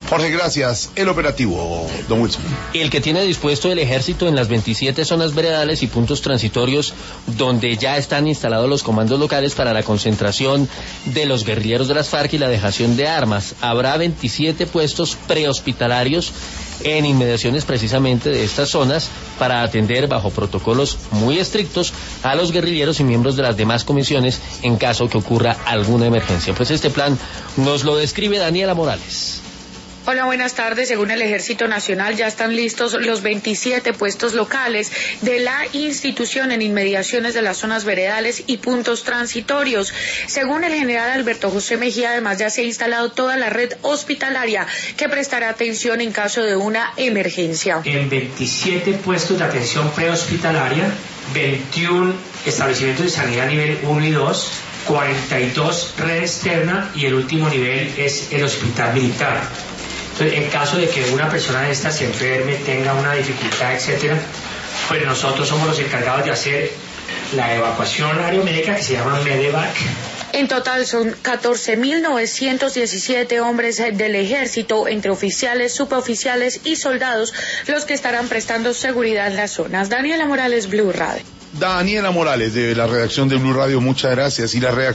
Jorge, gracias. El operativo, don Wilson. El que tiene dispuesto el ejército en las 27 zonas veredales y puntos transitorios donde ya están instalados los comandos locales para la concentración de los guerrilleros de las FARC y la dejación de armas. Habrá 27 puestos prehospitalarios en inmediaciones precisamente de estas zonas para atender bajo protocolos muy estrictos a los guerrilleros y miembros de las demás comisiones en caso que ocurra alguna emergencia. Pues este plan nos lo describe Daniela Morales. Hola, buenas tardes. Según el Ejército Nacional, ya están listos los 27 puestos locales de la institución en inmediaciones de las zonas veredales y puntos transitorios. Según el general Alberto José Mejía, además ya se ha instalado toda la red hospitalaria que prestará atención en caso de una emergencia. En 27 puestos de atención prehospitalaria, 21 establecimientos de sanidad nivel 1 y 2, 42 red externa y el último nivel es el hospital militar. Entonces, en caso de que una persona de estas se enferme, tenga una dificultad, etcétera, pues nosotros somos los encargados de hacer la evacuación aeromédica que se llama Medevac. En total son 14.917 hombres del ejército, entre oficiales, suboficiales y soldados, los que estarán prestando seguridad en las zonas. Daniela Morales, Blue Radio. Daniela Morales, de la redacción de Blue Radio, muchas gracias. Y la reacción